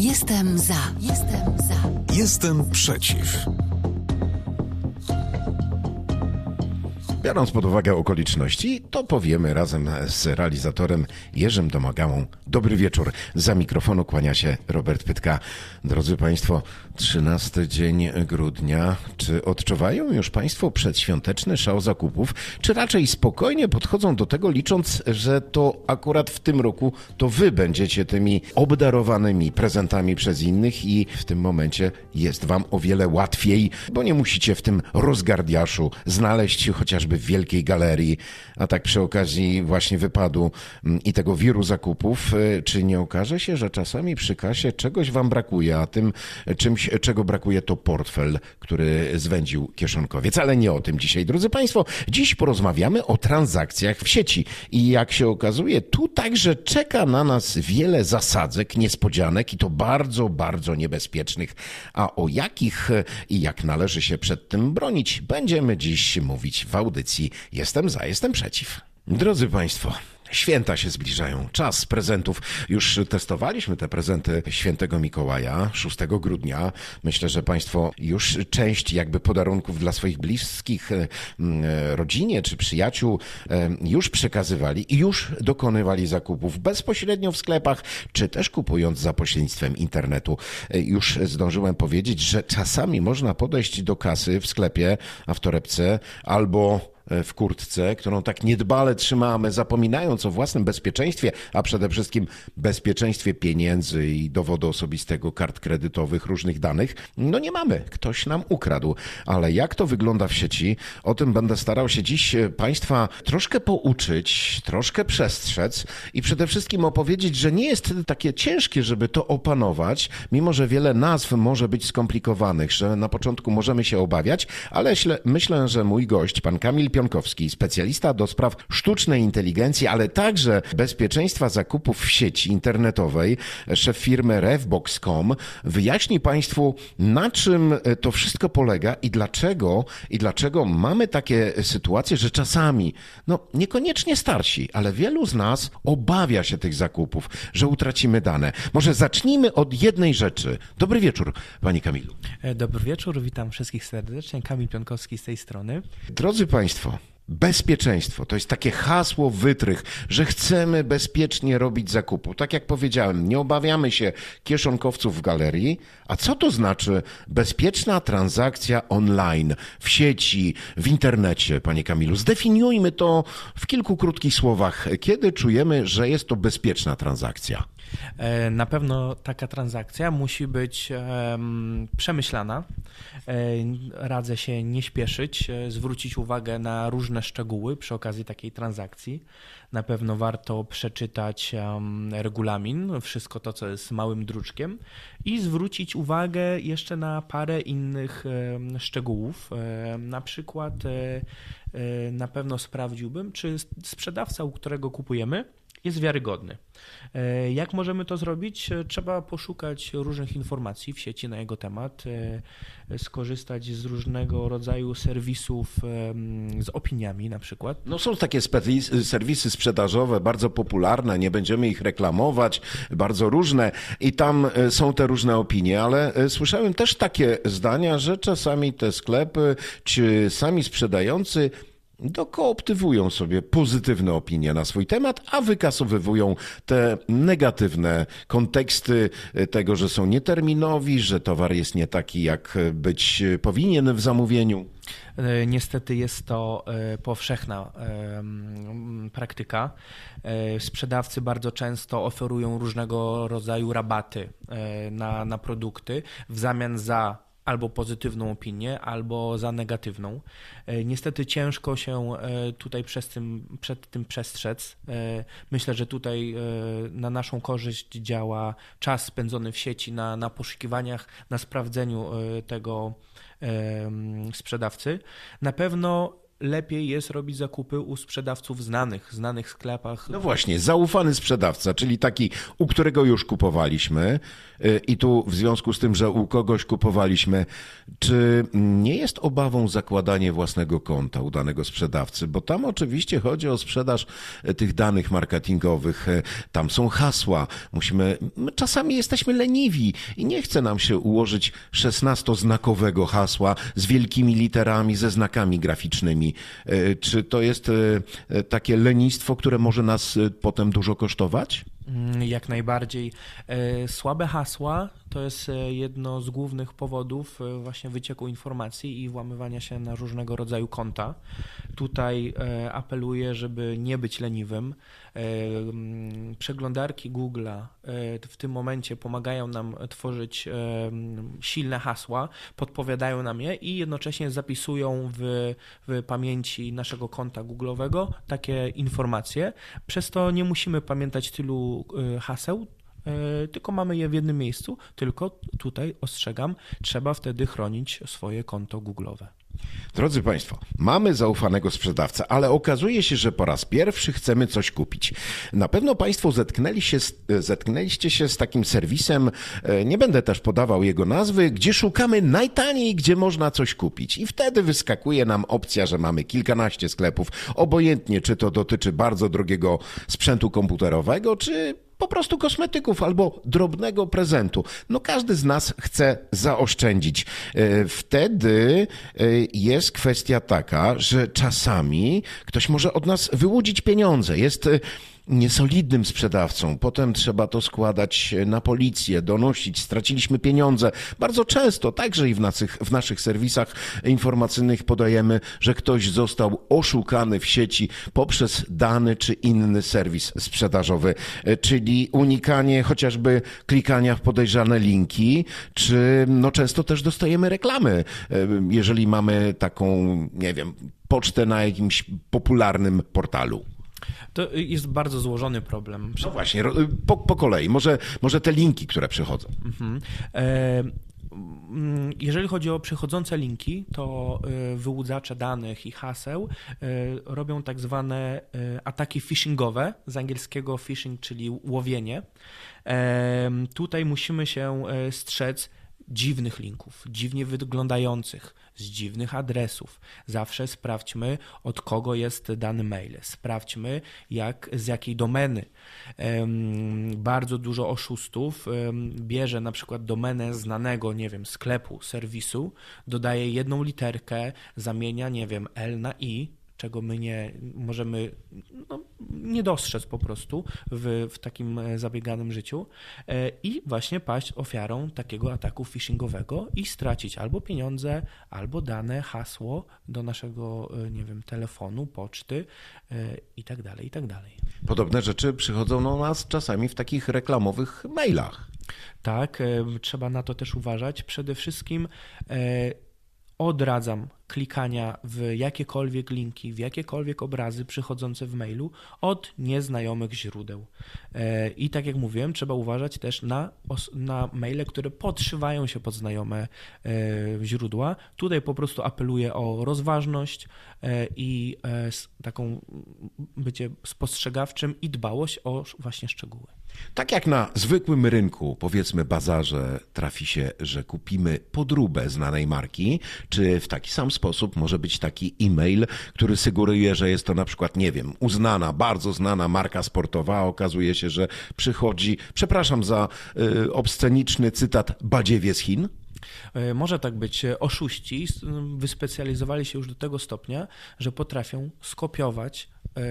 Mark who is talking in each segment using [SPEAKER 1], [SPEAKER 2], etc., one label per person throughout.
[SPEAKER 1] Jestem za.
[SPEAKER 2] Jestem przeciw. Biorąc pod uwagę okoliczności, to powiemy razem z realizatorem Jerzym Domagałą. Dobry wieczór. Za mikrofonu kłania się Robert Pytka. Drodzy Państwo, 13 dzień grudnia. Czy odczuwają już Państwo przedświąteczny szał zakupów, czy raczej spokojnie podchodzą do tego, licząc, że to akurat w tym roku to Wy będziecie tymi obdarowanymi prezentami przez innych i w tym momencie jest Wam o wiele łatwiej, bo nie musicie w tym rozgardiaszu znaleźć chociażby w wielkiej galerii, a tak przy okazji właśnie wypadu i tego wiru zakupów, czy nie okaże się, że czasami przy kasie czegoś Wam brakuje, a tym czymś, czego brakuje, to portfel, który zwędził kieszonkowiec. Ale nie o tym dzisiaj, drodzy Państwo. Dziś porozmawiamy o transakcjach w sieci i jak się okazuje, tu także czeka na nas wiele zasadzek, niespodzianek i to bardzo, bardzo niebezpiecznych. A o jakich i jak należy się przed tym bronić, będziemy dziś mówić w audycji Jestem za, jestem przeciw. Drodzy Państwo, święta się zbliżają, czas prezentów. Już testowaliśmy te prezenty świętego Mikołaja 6 grudnia. Myślę, że Państwo już część jakby podarunków dla swoich bliskich, rodzinie czy przyjaciół już przekazywali i już dokonywali zakupów bezpośrednio w sklepach, czy też kupując za pośrednictwem internetu. Już zdążyłem powiedzieć, że czasami można podejść do kasy w sklepie, a w torebce albo w kurtce, którą tak niedbale trzymamy, zapominając o własnym bezpieczeństwie, a przede wszystkim bezpieczeństwie pieniędzy i dowodu osobistego, kart kredytowych, różnych danych. No nie mamy, ktoś nam ukradł. Ale jak to wygląda w sieci, o tym będę starał się dziś Państwa troszkę pouczyć, troszkę przestrzec i przede wszystkim opowiedzieć, że nie jest takie ciężkie, żeby to opanować, mimo że wiele nazw może być skomplikowanych, że na początku możemy się obawiać, ale myślę, że mój gość, pan Kamil Pionkowski, specjalista do spraw sztucznej inteligencji, ale także bezpieczeństwa zakupów w sieci internetowej, szef firmy Revbox.com, wyjaśni Państwu, na czym to wszystko polega i dlaczego mamy takie sytuacje, że czasami, niekoniecznie starsi, ale wielu z nas obawia się tych zakupów, że utracimy dane. Może zacznijmy od jednej rzeczy. Dobry wieczór, Panie Kamilu.
[SPEAKER 3] Dobry wieczór, witam wszystkich serdecznie. Kamil Pionkowski z tej strony.
[SPEAKER 2] Drodzy Państwo, bezpieczeństwo to jest takie hasło wytrych, że chcemy bezpiecznie robić zakupy. Tak jak powiedziałem, nie obawiamy się kieszonkowców w galerii. A co to znaczy bezpieczna transakcja online, w sieci, w internecie, Panie Kamilu? Zdefiniujmy to w kilku krótkich słowach. Kiedy czujemy, że jest to bezpieczna transakcja?
[SPEAKER 3] Na pewno taka transakcja musi być przemyślana. Radzę się nie śpieszyć, zwrócić uwagę na różne szczegóły przy okazji takiej transakcji. Na pewno warto przeczytać regulamin, wszystko to, co jest małym druczkiem i zwrócić uwagę jeszcze na parę innych szczegółów. Na przykład na pewno sprawdziłbym, czy sprzedawca, u którego kupujemy, jest wiarygodny. Jak możemy to zrobić? Trzeba poszukać różnych informacji w sieci na jego temat, skorzystać z różnego rodzaju serwisów z opiniami na przykład.
[SPEAKER 2] Są takie serwisy sprzedażowe, bardzo popularne, nie będziemy ich reklamować, bardzo różne i tam są te różne opinie, ale słyszałem też takie zdania, że czasami te sklepy czy sami sprzedający dokooptywują sobie pozytywne opinie na swój temat, a wykasowywują te negatywne konteksty tego, że są nieterminowi, że towar jest nie taki, jak być powinien w zamówieniu.
[SPEAKER 3] Niestety jest to powszechna praktyka. Sprzedawcy bardzo często oferują różnego rodzaju rabaty na produkty w zamian za albo pozytywną opinię, albo za negatywną. Niestety ciężko się tutaj przed tym przestrzec. Myślę, że tutaj na naszą korzyść działa czas spędzony w sieci na poszukiwaniach, na sprawdzeniu tego sprzedawcy. Na pewno lepiej jest robić zakupy u sprzedawców znanych sklepach.
[SPEAKER 2] No właśnie, zaufany sprzedawca, czyli taki, u którego już kupowaliśmy i tu w związku z tym, że u kogoś kupowaliśmy, czy nie jest obawą zakładanie własnego konta u danego sprzedawcy? Bo tam oczywiście chodzi o sprzedaż tych danych marketingowych, tam są hasła, my czasami jesteśmy leniwi i nie chce nam się ułożyć 16-znakowego hasła z wielkimi literami, ze znakami graficznymi. Czy to jest takie lenistwo, które może nas potem dużo kosztować?
[SPEAKER 3] Jak najbardziej. Słabe hasła to jest jedno z głównych powodów właśnie wycieku informacji i włamywania się na różnego rodzaju konta. Tutaj apeluję, żeby nie być leniwym. Przeglądarki Google'a w tym momencie pomagają nam tworzyć silne hasła, podpowiadają nam je i jednocześnie zapisują w pamięci naszego konta Google'owego takie informacje. Przez to nie musimy pamiętać tylu haseł, tylko mamy je w jednym miejscu, tylko tutaj ostrzegam, trzeba wtedy chronić swoje konto Google'owe.
[SPEAKER 2] Drodzy Państwo, mamy zaufanego sprzedawcę, ale okazuje się, że po raz pierwszy chcemy coś kupić. Na pewno Państwo zetknęliście się z takim serwisem, nie będę też podawał jego nazwy, gdzie szukamy najtaniej, gdzie można coś kupić. I wtedy wyskakuje nam opcja, że mamy kilkanaście sklepów, obojętnie czy to dotyczy bardzo drogiego sprzętu komputerowego, czy po prostu kosmetyków albo drobnego prezentu. No każdy z nas chce zaoszczędzić. Wtedy jest kwestia taka, że czasami ktoś może od nas wyłudzić pieniądze. Jest niesolidnym sprzedawcą. Potem trzeba to składać na policję, donosić. Straciliśmy pieniądze. Bardzo często, także i w naszych serwisach informacyjnych podajemy, że ktoś został oszukany w sieci poprzez dany czy inny serwis sprzedażowy, czyli unikanie chociażby klikania w podejrzane linki, czy często też dostajemy reklamy, jeżeli mamy taką, nie wiem, pocztę na jakimś popularnym portalu.
[SPEAKER 3] To jest bardzo złożony problem.
[SPEAKER 2] No właśnie, po kolei. Może te linki, które przychodzą.
[SPEAKER 3] Jeżeli chodzi o przychodzące linki, to wyłudzacze danych i haseł robią tak zwane ataki phishingowe, z angielskiego phishing, czyli łowienie. Tutaj musimy się strzec dziwnych linków, dziwnie wyglądających, z dziwnych adresów. Zawsze sprawdźmy, od kogo jest dany mail. Sprawdźmy, z jakiej domeny. Bardzo dużo oszustów bierze na przykład domenę znanego, nie wiem, sklepu, serwisu, dodaje jedną literkę, zamienia, nie wiem, L na I, czego my nie możemy nie dostrzec po prostu w takim zabieganym życiu i właśnie paść ofiarą takiego ataku phishingowego i stracić albo pieniądze, albo dane, hasło do naszego, nie wiem, telefonu, poczty i tak dalej, i tak dalej.
[SPEAKER 2] Podobne rzeczy przychodzą do nas czasami w takich reklamowych mailach.
[SPEAKER 3] Tak, trzeba na to też uważać. Przede wszystkim odradzam klikania w jakiekolwiek linki, w jakiekolwiek obrazy przychodzące w mailu od nieznajomych źródeł. I tak jak mówiłem, trzeba uważać też na maile, które podszywają się pod znajome źródła. Tutaj po prostu apeluję o rozważność i taką bycie spostrzegawczym i dbałość o właśnie szczegóły.
[SPEAKER 2] Tak jak na zwykłym rynku, powiedzmy bazarze, trafi się, że kupimy podróbę znanej marki, czy w taki sam sposób może być taki e-mail, który sugeruje, że jest to na przykład, nie wiem, uznana, bardzo znana marka sportowa, a okazuje się, że przychodzi, przepraszam za obsceniczny cytat, badziewie z Chin?
[SPEAKER 3] Może tak być. Oszuści wyspecjalizowali się już do tego stopnia, że potrafią skopiować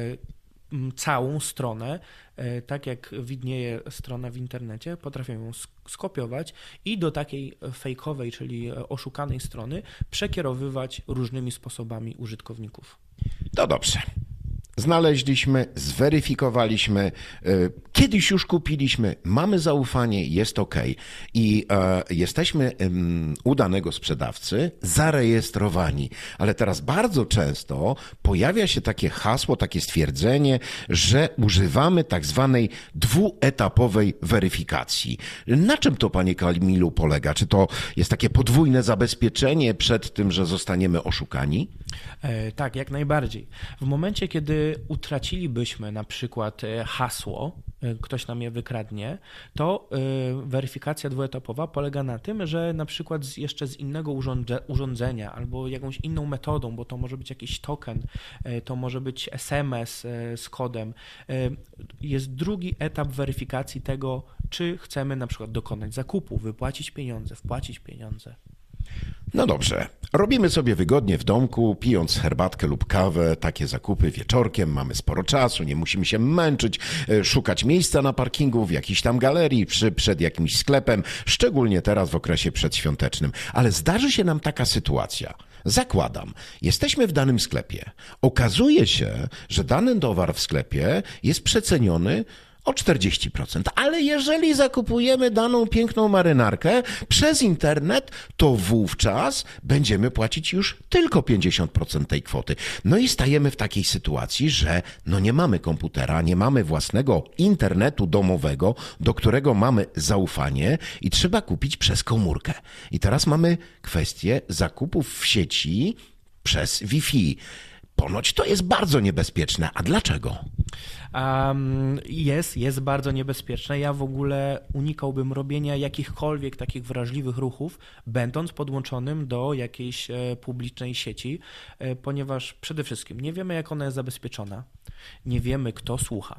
[SPEAKER 3] całą stronę, tak jak widnieje strona w internecie, potrafią ją skopiować i do takiej fejkowej, czyli oszukanej strony przekierowywać różnymi sposobami użytkowników.
[SPEAKER 2] To dobrze. Znaleźliśmy, zweryfikowaliśmy, Kiedyś już kupiliśmy, mamy zaufanie, jest ok. I jesteśmy u danego sprzedawcy zarejestrowani. Ale teraz bardzo często pojawia się takie hasło, takie stwierdzenie, że używamy tak zwanej dwuetapowej weryfikacji. Na czym to, panie Kamilu, polega? Czy to jest takie podwójne zabezpieczenie przed tym, że zostaniemy oszukani?
[SPEAKER 3] Tak, jak najbardziej. W momencie, kiedy utracilibyśmy na przykład hasło, ktoś nam je wykradnie, to weryfikacja dwuetapowa polega na tym, że na przykład jeszcze z innego urządzenia albo jakąś inną metodą, bo to może być jakiś token, to może być SMS z kodem, jest drugi etap weryfikacji tego, czy chcemy na przykład dokonać zakupu, wypłacić pieniądze, wpłacić pieniądze.
[SPEAKER 2] No dobrze, robimy sobie wygodnie w domku, pijąc herbatkę lub kawę, takie zakupy wieczorkiem, mamy sporo czasu, nie musimy się męczyć, szukać miejsca na parkingu w jakiejś tam galerii, przed jakimś sklepem, szczególnie teraz w okresie przedświątecznym. Ale zdarzy się nam taka sytuacja. Zakładam, jesteśmy w danym sklepie. Okazuje się, że dany towar w sklepie jest przeceniony o 40%. Ale jeżeli zakupujemy daną piękną marynarkę przez internet, to wówczas będziemy płacić już tylko 50% tej kwoty. No i stajemy w takiej sytuacji, że nie mamy komputera, nie mamy własnego internetu domowego, do którego mamy zaufanie i trzeba kupić przez komórkę. I teraz mamy kwestię zakupów w sieci przez Wi-Fi. Ponoć to jest bardzo niebezpieczne. A dlaczego?
[SPEAKER 3] Jest bardzo niebezpieczne. Ja w ogóle unikałbym robienia jakichkolwiek takich wrażliwych ruchów, będąc podłączonym do jakiejś publicznej sieci, ponieważ przede wszystkim nie wiemy, jak ona jest zabezpieczona, nie wiemy, kto słucha.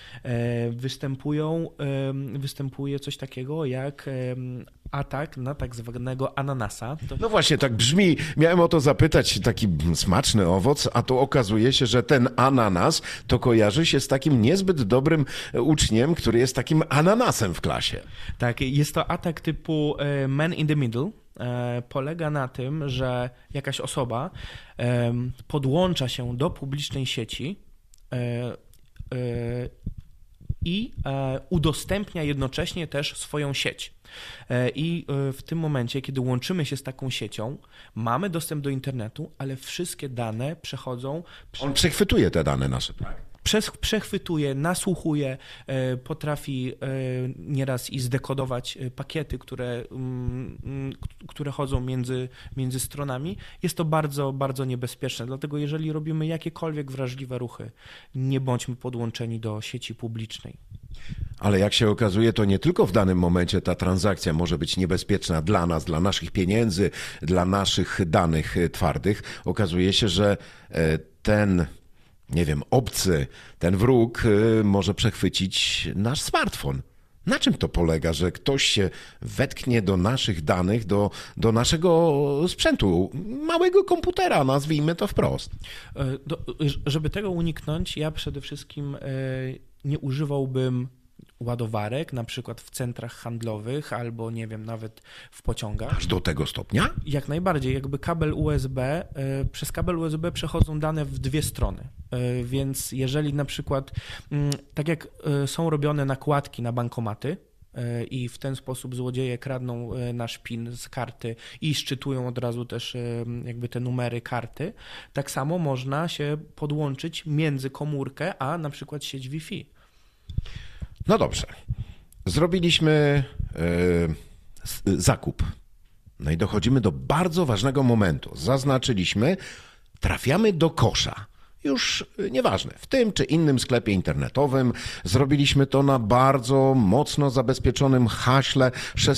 [SPEAKER 3] Występuje coś takiego jak atak na tak zwanego ananasa.
[SPEAKER 2] No właśnie, tak brzmi. Miałem o to zapytać, taki smaczny owoc, a to okazuje się, że ten ananas to kojarzy się z takim niezbyt dobrym uczniem, który jest takim ananasem w klasie.
[SPEAKER 3] Tak, jest to atak typu man in the middle. Polega na tym, że jakaś osoba podłącza się do publicznej sieci i udostępnia jednocześnie też swoją sieć. I w tym momencie, kiedy łączymy się z taką siecią, mamy dostęp do internetu, ale wszystkie dane przechodzą...
[SPEAKER 2] On przechwytuje te dane nasze, tak?
[SPEAKER 3] Przechwytuje, nasłuchuje, potrafi nieraz i zdekodować pakiety, które chodzą między stronami. Jest to bardzo, bardzo niebezpieczne, dlatego jeżeli robimy jakiekolwiek wrażliwe ruchy, nie bądźmy podłączeni do sieci publicznej.
[SPEAKER 2] Ale jak się okazuje, to nie tylko w danym momencie ta transakcja może być niebezpieczna dla nas, dla naszych pieniędzy, dla naszych danych twardych. Okazuje się, że ten obcy, ten wróg może przechwycić nasz smartfon. Na czym to polega, że ktoś się wetknie do naszych danych, do naszego sprzętu, małego komputera, nazwijmy to wprost?
[SPEAKER 3] Żeby tego uniknąć, ja przede wszystkim nie używałbym ładowarek, na przykład w centrach handlowych albo nawet w pociągach.
[SPEAKER 2] Aż do tego stopnia?
[SPEAKER 3] Jak najbardziej. Jakby kabel USB, przez kabel USB przechodzą dane w dwie strony. Więc jeżeli na przykład, tak jak są robione nakładki na bankomaty, i w ten sposób złodzieje kradną nasz PIN z karty i szczytują od razu też jakby te numery karty, tak samo można się podłączyć między komórkę a na przykład sieć Wi-Fi.
[SPEAKER 2] No dobrze. Zrobiliśmy zakup. No i dochodzimy do bardzo ważnego momentu. Zaznaczyliśmy, trafiamy do kosza. Już nieważne, w tym czy innym sklepie internetowym. Zrobiliśmy to na bardzo mocno zabezpieczonym haśle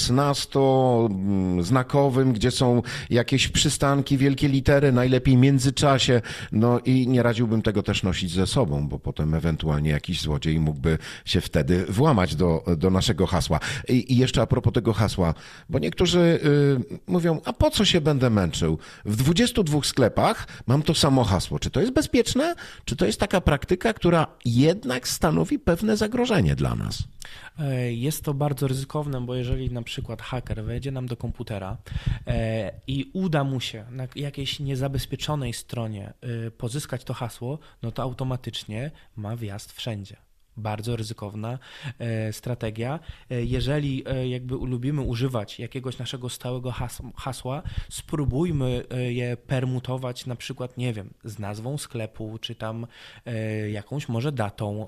[SPEAKER 2] 16-znakowym, gdzie są jakieś przystanki, wielkie litery, najlepiej w międzyczasie. No i nie radziłbym tego też nosić ze sobą, bo potem ewentualnie jakiś złodziej mógłby się wtedy włamać do naszego hasła. I jeszcze a propos tego hasła, bo niektórzy mówią, a po co się będę męczył? W 22 sklepach mam to samo hasło. Czy to jest bezpieczne? Czy to jest taka praktyka, która jednak stanowi pewne zagrożenie dla nas?
[SPEAKER 3] Jest to bardzo ryzykowne, bo jeżeli na przykład haker wejdzie nam do komputera i uda mu się na jakiejś niezabezpieczonej stronie pozyskać to hasło, no to automatycznie ma wjazd wszędzie. bardzo ryzykowna strategia. Jeżeli jakby lubimy używać jakiegoś naszego stałego hasła, spróbujmy je permutować na przykład, nie wiem, z nazwą sklepu, czy tam jakąś może datą,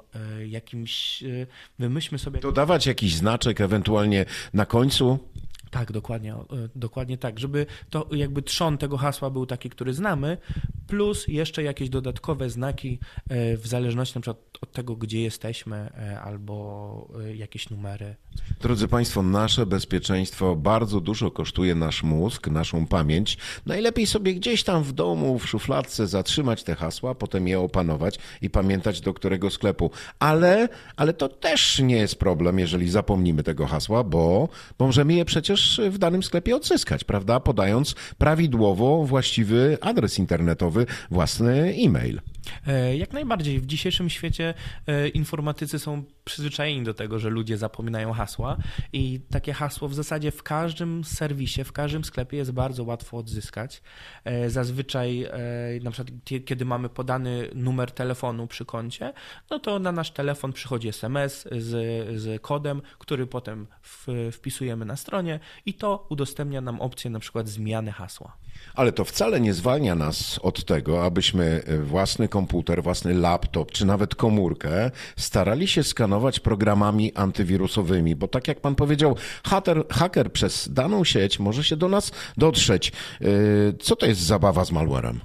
[SPEAKER 3] wymyślmy sobie...
[SPEAKER 2] Dodawać jakiś znaczek ewentualnie na końcu?
[SPEAKER 3] Tak, dokładnie tak, żeby to jakby trzon tego hasła był taki, który znamy, plus jeszcze jakieś dodatkowe znaki w zależności na przykład od tego, gdzie jesteśmy, albo jakieś numery.
[SPEAKER 2] Drodzy Państwo, nasze bezpieczeństwo bardzo dużo kosztuje nasz mózg, naszą pamięć. Najlepiej sobie gdzieś tam w domu, w szufladce zatrzymać te hasła, potem je opanować i pamiętać, do którego sklepu. Ale to też nie jest problem, jeżeli zapomnimy tego hasła, bo możemy je przecież w danym sklepie odzyskać, prawda? Podając prawidłowo właściwy adres internetowy, własny e-mail.
[SPEAKER 3] Jak najbardziej. W dzisiejszym świecie informatycy są przyzwyczajeni do tego, że ludzie zapominają hasła i takie hasło w zasadzie w każdym serwisie, w każdym sklepie jest bardzo łatwo odzyskać. Zazwyczaj na przykład kiedy mamy podany numer telefonu przy koncie, no to na nasz telefon przychodzi SMS z kodem, który potem wpisujemy na stronie i to udostępnia nam opcję na przykład zmiany hasła.
[SPEAKER 2] Ale to wcale nie zwalnia nas od tego, abyśmy własny komputer, własny laptop, czy nawet komórkę starali się skanować programami antywirusowymi, bo tak jak pan powiedział, haker przez daną sieć może się do nas dotrzeć. Co to jest zabawa z malwarem?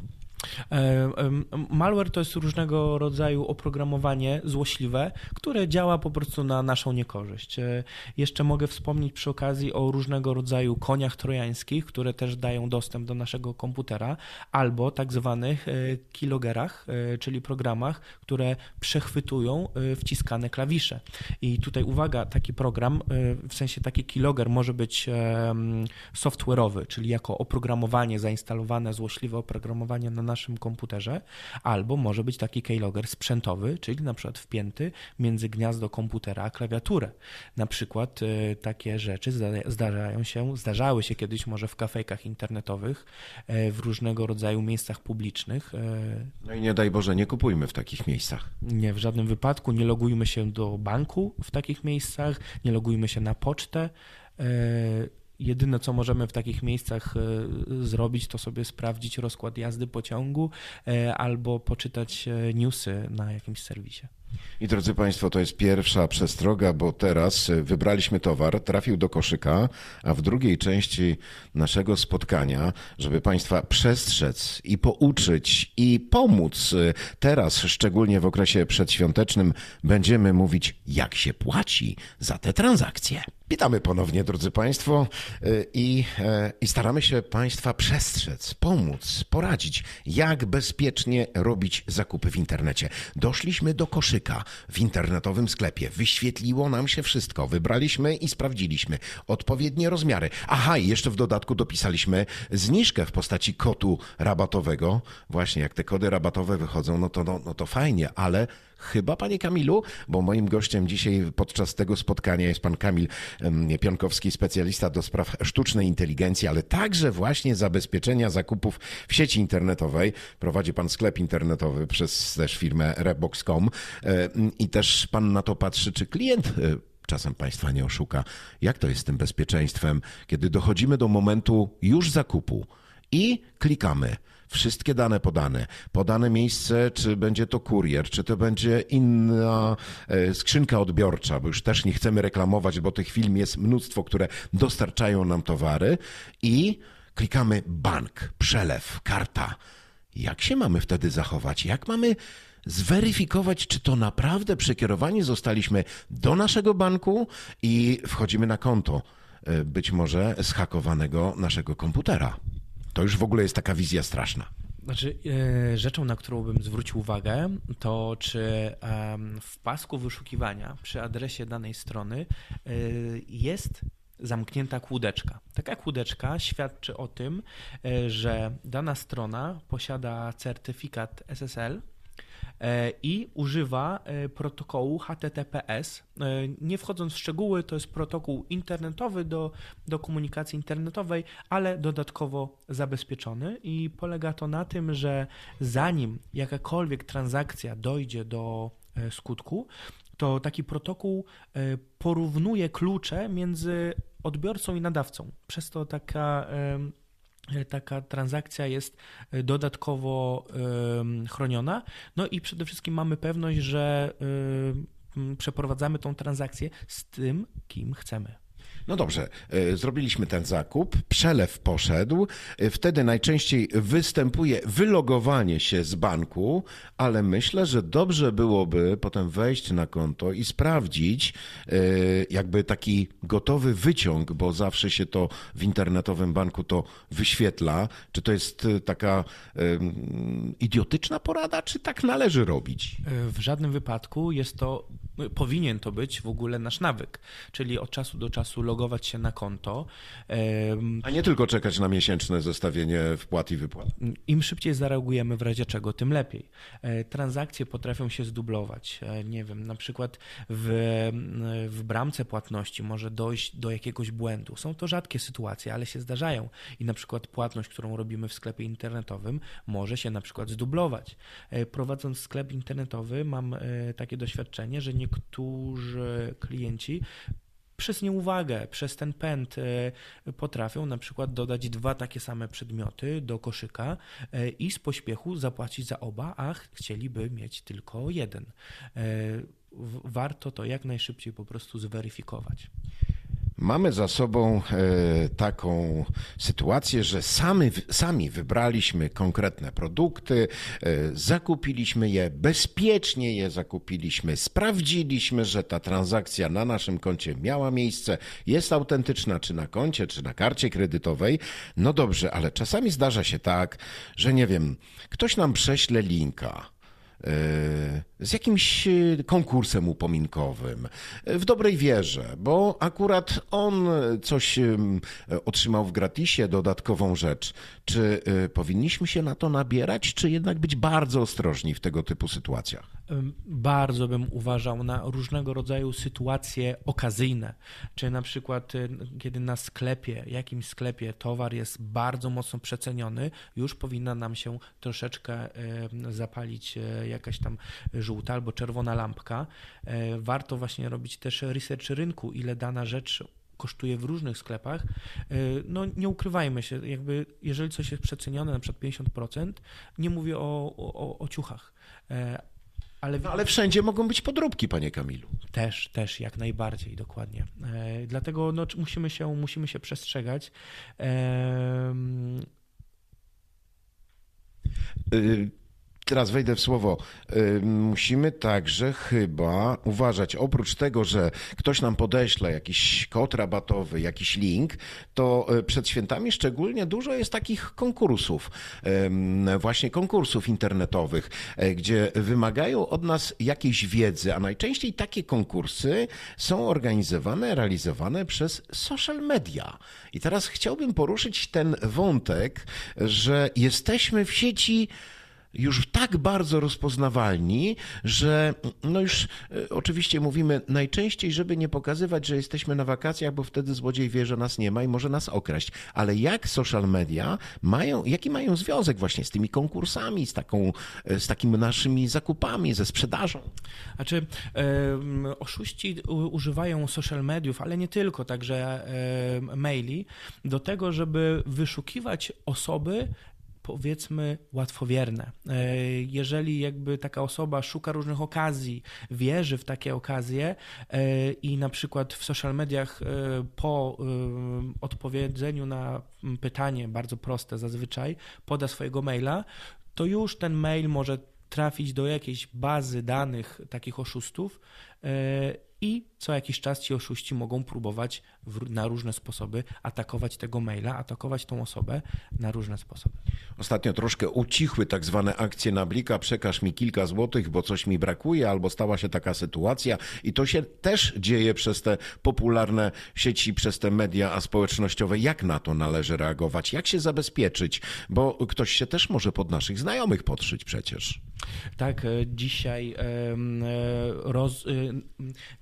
[SPEAKER 3] Malware to jest różnego rodzaju oprogramowanie złośliwe, które działa po prostu na naszą niekorzyść. Jeszcze mogę wspomnieć przy okazji o różnego rodzaju koniach trojańskich, które też dają dostęp do naszego komputera, albo tak zwanych keylogerach, czyli programach, które przechwytują wciskane klawisze. I tutaj uwaga, taki program, w sensie taki keylogger może być software'owy, czyli jako oprogramowanie zainstalowane, złośliwe oprogramowanie na naszym komputerze, albo może być taki keylogger sprzętowy, czyli na przykład wpięty między gniazdo komputera a klawiaturę. Na przykład takie rzeczy zdarzały się kiedyś może w kafejkach internetowych, w różnego rodzaju miejscach publicznych.
[SPEAKER 2] No i nie daj Boże, nie kupujmy w takich miejscach.
[SPEAKER 3] Nie, w żadnym wypadku. Nie logujmy się do banku w takich miejscach, nie logujmy się na pocztę. Jedyne, co możemy w takich miejscach zrobić, to sobie sprawdzić rozkład jazdy pociągu albo poczytać newsy na jakimś serwisie.
[SPEAKER 2] I drodzy Państwo, to jest pierwsza przestroga, bo teraz wybraliśmy towar, trafił do koszyka, a w drugiej części naszego spotkania, żeby Państwa przestrzec i pouczyć i pomóc teraz, szczególnie w okresie przedświątecznym, będziemy mówić, jak się płaci za te transakcje. Witamy ponownie, drodzy Państwo, i staramy się Państwa przestrzec, pomóc, poradzić, jak bezpiecznie robić zakupy w internecie. Doszliśmy do koszyka w internetowym sklepie, wyświetliło nam się wszystko, wybraliśmy i sprawdziliśmy odpowiednie rozmiary. Aha, i jeszcze w dodatku dopisaliśmy zniżkę w postaci kodu rabatowego. Właśnie jak te kody rabatowe wychodzą, no to fajnie, ale chyba, panie Kamilu, bo moim gościem dzisiaj podczas tego spotkania jest pan Kamil Pionkowski, specjalista do spraw sztucznej inteligencji, ale także właśnie zabezpieczenia zakupów w sieci internetowej. Prowadzi pan sklep internetowy przez też firmę Rebox.com i też pan na to patrzy, czy klient czasem państwa nie oszuka. Jak to jest z tym bezpieczeństwem, kiedy dochodzimy do momentu już zakupu i klikamy. Wszystkie dane podane miejsce, czy będzie to kurier, czy to będzie inna skrzynka odbiorcza, bo już też nie chcemy reklamować, bo tych firm jest mnóstwo, które dostarczają nam towary i klikamy bank, przelew, karta. Jak się mamy wtedy zachować? Jak mamy zweryfikować, czy to naprawdę przekierowani zostaliśmy do naszego banku i wchodzimy na konto być może zhakowanego naszego komputera? To już w ogóle jest taka wizja straszna.
[SPEAKER 3] Znaczy, rzeczą, na którą bym zwrócił uwagę, to czy w pasku wyszukiwania przy adresie danej strony jest zamknięta kłódeczka. Taka kłódeczka świadczy o tym, że dana strona posiada certyfikat SSL i używa protokołu HTTPS. Nie wchodząc w szczegóły, to jest protokół internetowy do komunikacji internetowej, ale dodatkowo zabezpieczony i polega to na tym, że zanim jakakolwiek transakcja dojdzie do skutku, to taki protokół porównuje klucze między odbiorcą i nadawcą. Przez to taka transakcja jest dodatkowo chroniona. No i przede wszystkim mamy pewność, że przeprowadzamy tą transakcję z tym, kim chcemy.
[SPEAKER 2] No dobrze, zrobiliśmy ten zakup, przelew poszedł, wtedy najczęściej występuje wylogowanie się z banku, ale myślę, że dobrze byłoby potem wejść na konto i sprawdzić jakby taki gotowy wyciąg, bo zawsze się to w internetowym banku to wyświetla. Czy to jest taka idiotyczna porada, czy tak należy robić?
[SPEAKER 3] W żadnym wypadku powinien to być w ogóle nasz nawyk, czyli od czasu do czasu logować się na konto.
[SPEAKER 2] A nie tylko czekać na miesięczne zestawienie wpłat i wypłat.
[SPEAKER 3] Im szybciej zareagujemy w razie czego, tym lepiej. Transakcje potrafią się zdublować. Nie wiem, na przykład w bramce płatności może dojść do jakiegoś błędu. Są to rzadkie sytuacje, ale się zdarzają i na przykład płatność, którą robimy w sklepie internetowym, może się na przykład zdublować. Prowadząc sklep internetowy mam takie doświadczenie, że niektórzy klienci przez nieuwagę, przez ten pęd potrafią na przykład dodać 2 takie same przedmioty do koszyka i z pośpiechu zapłacić za oba, a chcieliby mieć tylko jeden. Warto to jak najszybciej po prostu zweryfikować.
[SPEAKER 2] Mamy za sobą taką sytuację, że sami wybraliśmy konkretne produkty, zakupiliśmy je, bezpiecznie je zakupiliśmy, sprawdziliśmy, że ta transakcja na naszym koncie miała miejsce, jest autentyczna, czy na koncie, czy na karcie kredytowej. No dobrze, ale czasami zdarza się tak, że nie wiem, ktoś nam prześle linka z jakimś konkursem upominkowym w dobrej wierze, bo akurat on coś otrzymał w gratisie, dodatkową rzecz. Czy powinniśmy się na to nabierać, czy jednak być bardzo ostrożni w tego typu sytuacjach?
[SPEAKER 3] Bardzo bym uważał na różnego rodzaju sytuacje okazyjne, czy na przykład kiedy na jakimś sklepie towar jest bardzo mocno przeceniony, już powinna nam się troszeczkę zapalić jakaś tam żółta albo czerwona lampka. Warto właśnie robić też research rynku, ile dana rzecz kosztuje w różnych sklepach. No nie ukrywajmy się, jakby jeżeli coś jest przecenione na przykład 50%, nie mówię o ciuchach.
[SPEAKER 2] Ale wszędzie mogą być podróbki, panie Kamilu.
[SPEAKER 3] Też, jak najbardziej, dokładnie. Dlatego musimy się przestrzegać.
[SPEAKER 2] Teraz wejdę w słowo. Musimy także chyba uważać, oprócz tego, że ktoś nam podeśle jakiś kod rabatowy, jakiś link, to przed świętami szczególnie dużo jest takich konkursów, właśnie konkursów internetowych, gdzie wymagają od nas jakiejś wiedzy, a najczęściej takie konkursy są organizowane, realizowane przez social media. I teraz chciałbym poruszyć ten wątek, że jesteśmy w sieci już tak bardzo rozpoznawalni, że no już oczywiście mówimy najczęściej, żeby nie pokazywać, że jesteśmy na wakacjach, bo wtedy złodziej wie, że nas nie ma i może nas okraść. Ale jak social media jaki mają związek właśnie z tymi konkursami, z takimi naszymi zakupami, ze sprzedażą?
[SPEAKER 3] Znaczy, oszuści używają social mediów, ale nie tylko, także maili, do tego, żeby wyszukiwać osoby, powiedzmy, łatwowierne. Jeżeli jakby taka osoba szuka różnych okazji, wierzy w takie okazje i na przykład w social mediach po odpowiedzeniu na pytanie, bardzo proste zazwyczaj, poda swojego maila, to już ten mail może trafić do jakiejś bazy danych takich oszustów i co jakiś czas ci oszuści mogą próbować na różne sposoby atakować tego maila, atakować tą osobę na różne sposoby.
[SPEAKER 2] Ostatnio troszkę ucichły tak zwane akcje na blika, przekaż mi kilka złotych, bo coś mi brakuje, albo stała się taka sytuacja i to się też dzieje przez te popularne sieci, przez te media społecznościowe. Jak na to należy reagować? Jak się zabezpieczyć? Bo ktoś się też może pod naszych znajomych podszyć przecież.
[SPEAKER 3] Tak, dzisiaj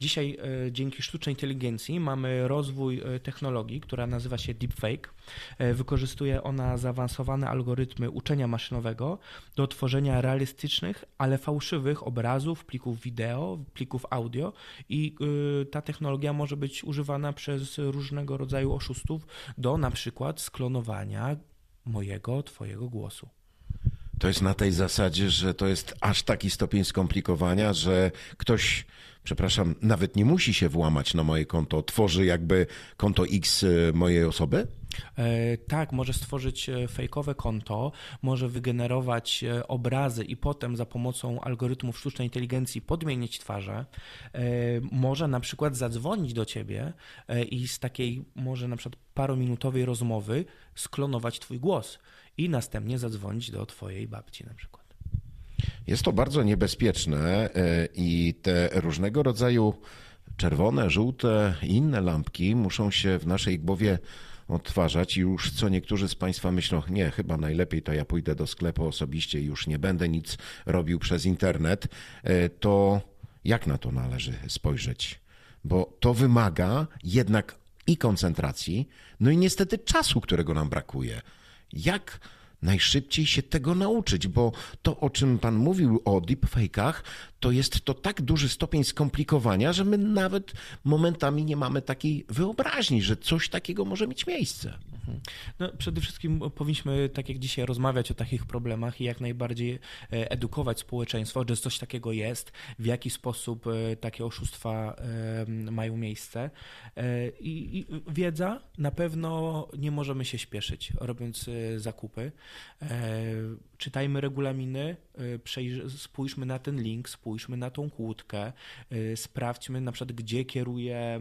[SPEAKER 3] Dzisiaj dzięki sztucznej inteligencji mamy rozwój technologii, która nazywa się deepfake. Wykorzystuje ona zaawansowane algorytmy uczenia maszynowego do tworzenia realistycznych, ale fałszywych obrazów, plików wideo, plików audio i ta technologia może być używana przez różnego rodzaju oszustów do na przykład sklonowania mojego, twojego głosu.
[SPEAKER 2] To jest na tej zasadzie, że to jest aż taki stopień skomplikowania, że ktoś, przepraszam, nawet nie musi się włamać na moje konto, tworzy jakby konto X mojej osoby?
[SPEAKER 3] Tak, może stworzyć fejkowe konto, może wygenerować obrazy i potem za pomocą algorytmów sztucznej inteligencji podmienić twarze. Może na przykład zadzwonić do ciebie i z takiej może na przykład parominutowej rozmowy sklonować twój głos i następnie zadzwonić do twojej babci na przykład.
[SPEAKER 2] Jest to bardzo niebezpieczne i te różnego rodzaju czerwone, żółte i inne lampki muszą się w naszej głowie odtwarzać i już co niektórzy z Państwa myślą, nie, chyba najlepiej to ja pójdę do sklepu osobiście i już nie będę nic robił przez internet, to jak na to należy spojrzeć? Bo to wymaga jednak i koncentracji, no i niestety czasu, którego nam brakuje. Jak najszybciej się tego nauczyć, bo to, o czym Pan mówił o deepfake'ach, to jest to tak duży stopień skomplikowania, że my nawet momentami nie mamy takiej wyobraźni, że coś takiego może mieć miejsce.
[SPEAKER 3] No, przede wszystkim powinniśmy, tak jak dzisiaj, rozmawiać o takich problemach i jak najbardziej edukować społeczeństwo, że coś takiego jest, w jaki sposób takie oszustwa mają miejsce. I wiedza, na pewno nie możemy się śpieszyć, robiąc zakupy. Czytajmy regulaminy, spójrzmy na ten link, spójrzmy na tą kłódkę, sprawdźmy na przykład, gdzie kieruje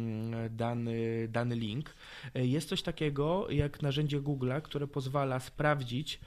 [SPEAKER 3] dany link. Jest coś takiego jak narzędzie Google'a, które pozwala sprawdzić,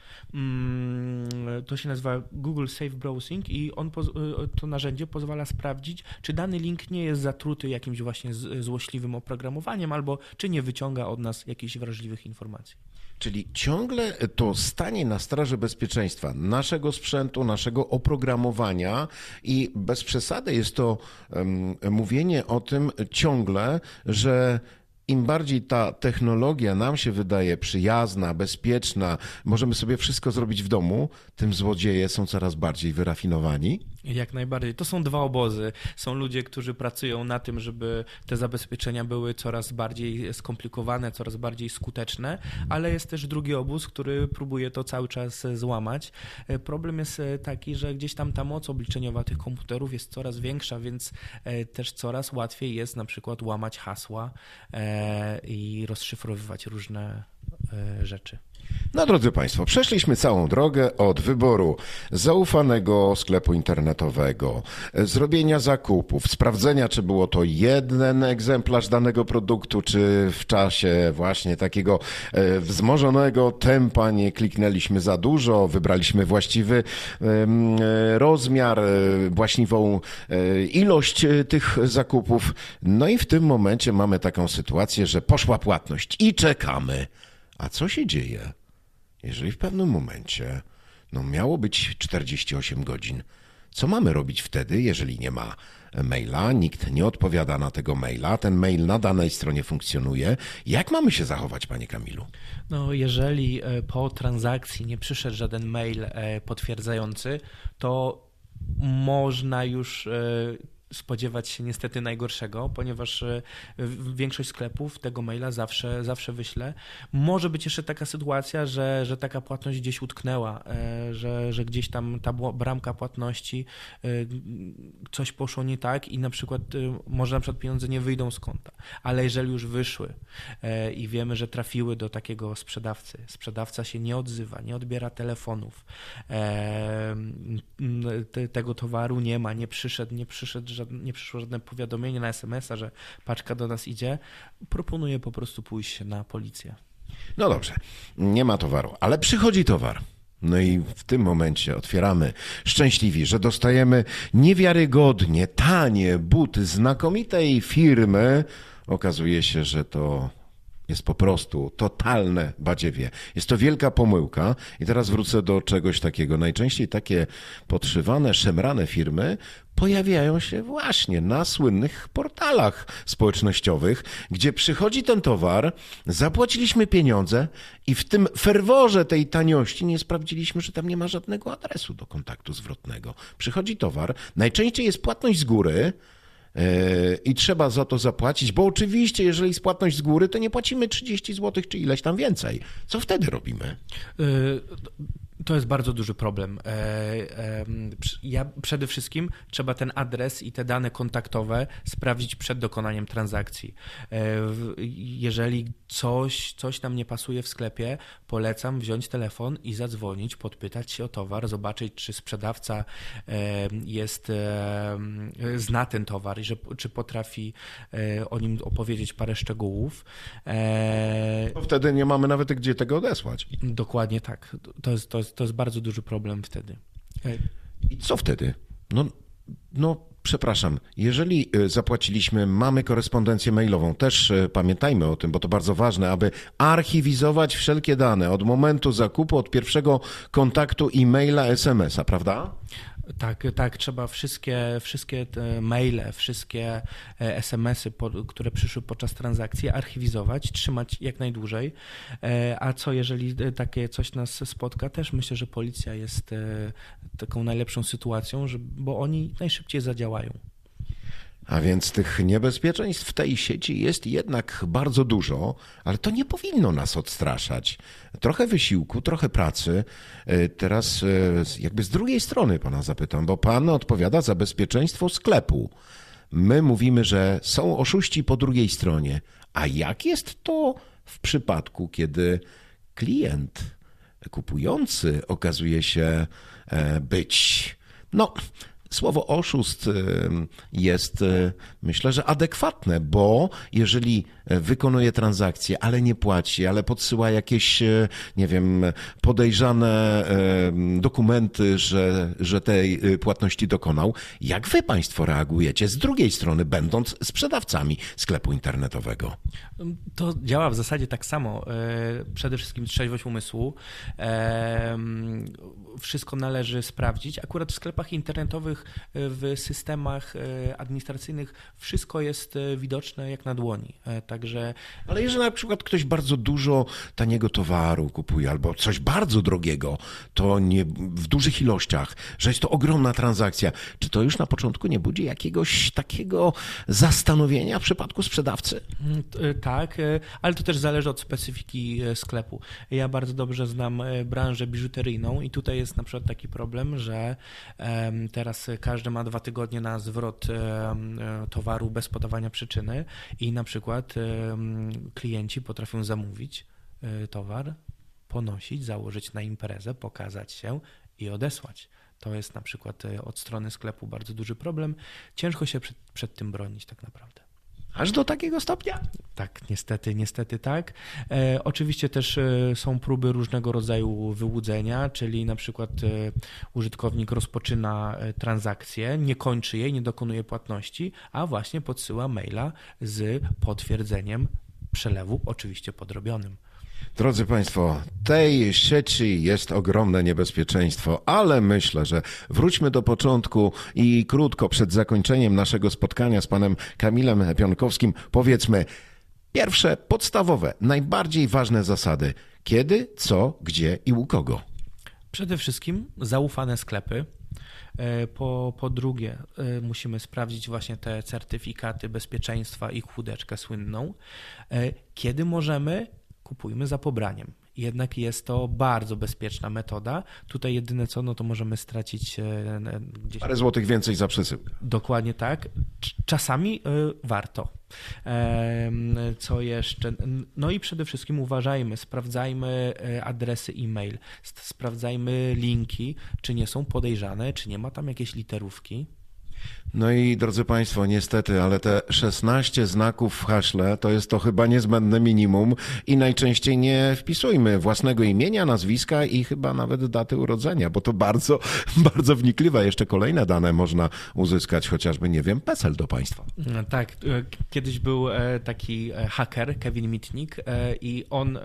[SPEAKER 3] to się nazywa Google Safe Browsing i to narzędzie pozwala sprawdzić, czy dany link nie jest zatruty jakimś właśnie złośliwym oprogramowaniem albo czy nie wyciąga od nas jakichś wrażliwych informacji.
[SPEAKER 2] Czyli ciągle to stanie na straży bezpieczeństwa naszego sprzętu, naszego oprogramowania i bez przesady jest to mówienie o tym ciągle, że im bardziej ta technologia nam się wydaje przyjazna, bezpieczna, możemy sobie wszystko zrobić w domu, tym złodzieje są coraz bardziej wyrafinowani.
[SPEAKER 3] Jak najbardziej. To są dwa obozy. Są ludzie, którzy pracują na tym, żeby te zabezpieczenia były coraz bardziej skomplikowane, coraz bardziej skuteczne, ale jest też drugi obóz, który próbuje to cały czas złamać. Problem jest taki, że gdzieś tam ta moc obliczeniowa tych komputerów jest coraz większa, więc też coraz łatwiej jest na przykład łamać hasła i rozszyfrowywać różne rzeczy.
[SPEAKER 2] No drodzy Państwo, przeszliśmy całą drogę od wyboru zaufanego sklepu internetowego, zrobienia zakupów, sprawdzenia, czy było to jeden egzemplarz danego produktu, czy w czasie właśnie takiego wzmożonego tempa nie kliknęliśmy za dużo, wybraliśmy właściwy rozmiar, właściwą ilość tych zakupów. No i w tym momencie mamy taką sytuację, że poszła płatność i czekamy. A co się dzieje, jeżeli w pewnym momencie miało być 48 godzin? Co mamy robić wtedy, jeżeli nie ma maila, nikt nie odpowiada na tego maila, ten mail na danej stronie funkcjonuje? Jak mamy się zachować, panie Kamilu?
[SPEAKER 3] No, jeżeli po transakcji nie przyszedł żaden mail potwierdzający, to można już spodziewać się niestety najgorszego, ponieważ większość sklepów tego maila zawsze wyśle. Może być jeszcze taka sytuacja, że taka płatność gdzieś utknęła, że gdzieś tam ta bramka płatności, coś poszło nie tak i może na przykład pieniądze nie wyjdą z konta. Ale jeżeli już wyszły i wiemy, że trafiły do takiego sprzedawcy, sprzedawca się nie odzywa, nie odbiera telefonów, tego towaru nie ma, nie przyszło żadne powiadomienie na SMS-a, że paczka do nas idzie, proponuję po prostu pójść na policję.
[SPEAKER 2] No dobrze, nie ma towaru, ale przychodzi towar. No i w tym momencie otwieramy szczęśliwi, że dostajemy niewiarygodnie tanie buty znakomitej firmy. Okazuje się, że to jest po prostu totalne badziewie. Jest to wielka pomyłka i teraz wrócę do czegoś takiego. Najczęściej takie podszywane, szemrane firmy pojawiają się właśnie na słynnych portalach społecznościowych, gdzie przychodzi ten towar, zapłaciliśmy pieniądze i w tym ferworze tej taniości nie sprawdziliśmy, że tam nie ma żadnego adresu do kontaktu zwrotnego. Przychodzi towar, najczęściej jest płatność z góry, i trzeba za to zapłacić, bo oczywiście, jeżeli jest płatność z góry, to nie płacimy 30 zł czy ileś tam więcej. Co wtedy robimy?
[SPEAKER 3] To jest bardzo duży problem. Przede wszystkim trzeba ten adres i te dane kontaktowe sprawdzić przed dokonaniem transakcji. Jeżeli coś nam nie pasuje w sklepie, polecam wziąć telefon i zadzwonić, podpytać się o towar, zobaczyć, czy sprzedawca zna ten towar i czy potrafi o nim opowiedzieć parę szczegółów.
[SPEAKER 2] Bo wtedy nie mamy nawet gdzie tego odesłać.
[SPEAKER 3] Dokładnie tak. To jest bardzo duży problem wtedy.
[SPEAKER 2] I co wtedy? Przepraszam, jeżeli zapłaciliśmy, mamy korespondencję mailową, też pamiętajmy o tym, bo to bardzo ważne, aby archiwizować wszelkie dane od momentu zakupu, od pierwszego kontaktu e-maila, SMS-a, prawda?
[SPEAKER 3] Tak, trzeba wszystkie te maile, wszystkie SMS-y, które przyszły podczas transakcji, archiwizować, trzymać jak najdłużej. A co jeżeli takie coś nas spotka? Też myślę, że policja jest taką najlepszą sytuacją, bo oni najszybciej zadziałają.
[SPEAKER 2] A więc tych niebezpieczeństw w tej sieci jest jednak bardzo dużo, ale to nie powinno nas odstraszać. Trochę wysiłku, trochę pracy. Teraz jakby z drugiej strony pana zapytam, bo pan odpowiada za bezpieczeństwo sklepu. My mówimy, że są oszuści po drugiej stronie. A jak jest to w przypadku, kiedy klient kupujący okazuje się być, słowo oszust jest, myślę, że adekwatne, bo jeżeli wykonuje transakcję, ale nie płaci, ale podsyła jakieś, nie wiem, podejrzane dokumenty, że tej płatności dokonał, jak wy państwo reagujecie z drugiej strony, będąc sprzedawcami sklepu internetowego?
[SPEAKER 3] To działa w zasadzie tak samo. Przede wszystkim trzeźwość umysłu. Wszystko należy sprawdzić. Akurat w sklepach internetowych, w systemach administracyjnych wszystko jest widoczne jak na dłoni. Także...
[SPEAKER 2] Ale jeżeli na przykład ktoś bardzo dużo taniego towaru kupuje albo coś bardzo drogiego, to nie w dużych ilościach, że jest to ogromna transakcja, czy to już na początku nie budzi jakiegoś takiego zastanowienia w przypadku sprzedawcy?
[SPEAKER 3] Tak, ale to też zależy od specyfiki sklepu. Ja bardzo dobrze znam branżę biżuteryjną i tutaj jest na przykład taki problem, że teraz każdy ma 2 tygodnie na zwrot towaru bez podawania przyczyny i na przykład klienci potrafią zamówić towar, ponosić, założyć na imprezę, pokazać się i odesłać. To jest na przykład od strony sklepu bardzo duży problem. Ciężko się przed tym bronić tak naprawdę.
[SPEAKER 2] Aż do takiego stopnia?
[SPEAKER 3] Tak, niestety tak. Oczywiście też są próby różnego rodzaju wyłudzenia, czyli na przykład użytkownik rozpoczyna transakcję, nie kończy jej, nie dokonuje płatności, a właśnie podsyła maila z potwierdzeniem przelewu, oczywiście podrobionym.
[SPEAKER 2] Drodzy Państwo, tej sieci jest ogromne niebezpieczeństwo, ale myślę, że wróćmy do początku i krótko przed zakończeniem naszego spotkania z panem Kamilem Pionkowskim powiedzmy pierwsze, podstawowe, najbardziej ważne zasady. Kiedy, co, gdzie i u kogo?
[SPEAKER 3] Przede wszystkim zaufane sklepy. Po drugie, musimy sprawdzić właśnie te certyfikaty bezpieczeństwa i chudeczkę słynną. Kiedy możemy, kupujmy za pobraniem. Jednak jest to bardzo bezpieczna metoda. Tutaj jedyne co, to możemy stracić gdzieś...
[SPEAKER 2] Parę złotych więcej za przesyłkę.
[SPEAKER 3] Dokładnie tak. Czasami warto. Co jeszcze? No i przede wszystkim uważajmy, sprawdzajmy adresy e-mail, sprawdzajmy linki, czy nie są podejrzane, czy nie ma tam jakiejś literówki.
[SPEAKER 2] No i drodzy Państwo, niestety, ale te 16 znaków w haśle to chyba niezbędne minimum i najczęściej nie wpisujmy własnego imienia, nazwiska i chyba nawet daty urodzenia, bo to bardzo, bardzo wnikliwe. Jeszcze kolejne dane można uzyskać, chociażby, nie wiem, PESEL do Państwa.
[SPEAKER 3] Tak, kiedyś był taki haker, Kevin Mitnick, i on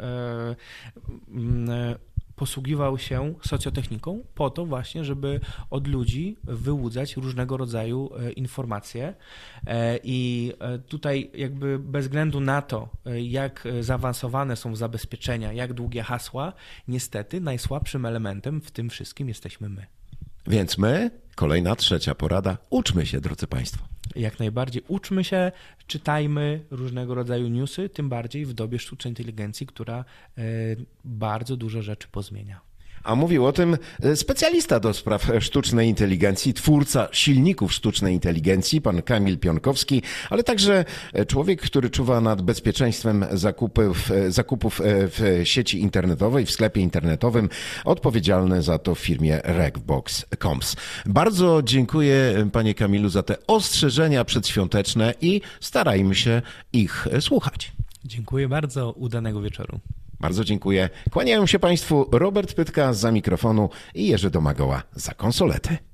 [SPEAKER 3] posługiwał się socjotechniką po to właśnie, żeby od ludzi wyłudzać różnego rodzaju informacje i tutaj jakby bez względu na to, jak zaawansowane są zabezpieczenia, jak długie hasła, niestety najsłabszym elementem w tym wszystkim jesteśmy my.
[SPEAKER 2] Więc my, kolejna trzecia porada, uczmy się, drodzy Państwo.
[SPEAKER 3] Jak najbardziej uczmy się, czytajmy różnego rodzaju newsy, tym bardziej w dobie sztucznej inteligencji, która bardzo dużo rzeczy pozmienia.
[SPEAKER 2] A mówił o tym specjalista do spraw sztucznej inteligencji, twórca silników sztucznej inteligencji, pan Kamil Pionkowski, ale także człowiek, który czuwa nad bezpieczeństwem zakupów w sieci internetowej, w sklepie internetowym, odpowiedzialny za to w firmie Regbox Comms. Bardzo dziękuję, panie Kamilu, za te ostrzeżenia przedświąteczne i starajmy się ich słuchać.
[SPEAKER 3] Dziękuję bardzo, udanego wieczoru.
[SPEAKER 2] Bardzo dziękuję. Kłaniają się Państwu Robert Pytka za mikrofonu i Jerzy Domagała za konsolety.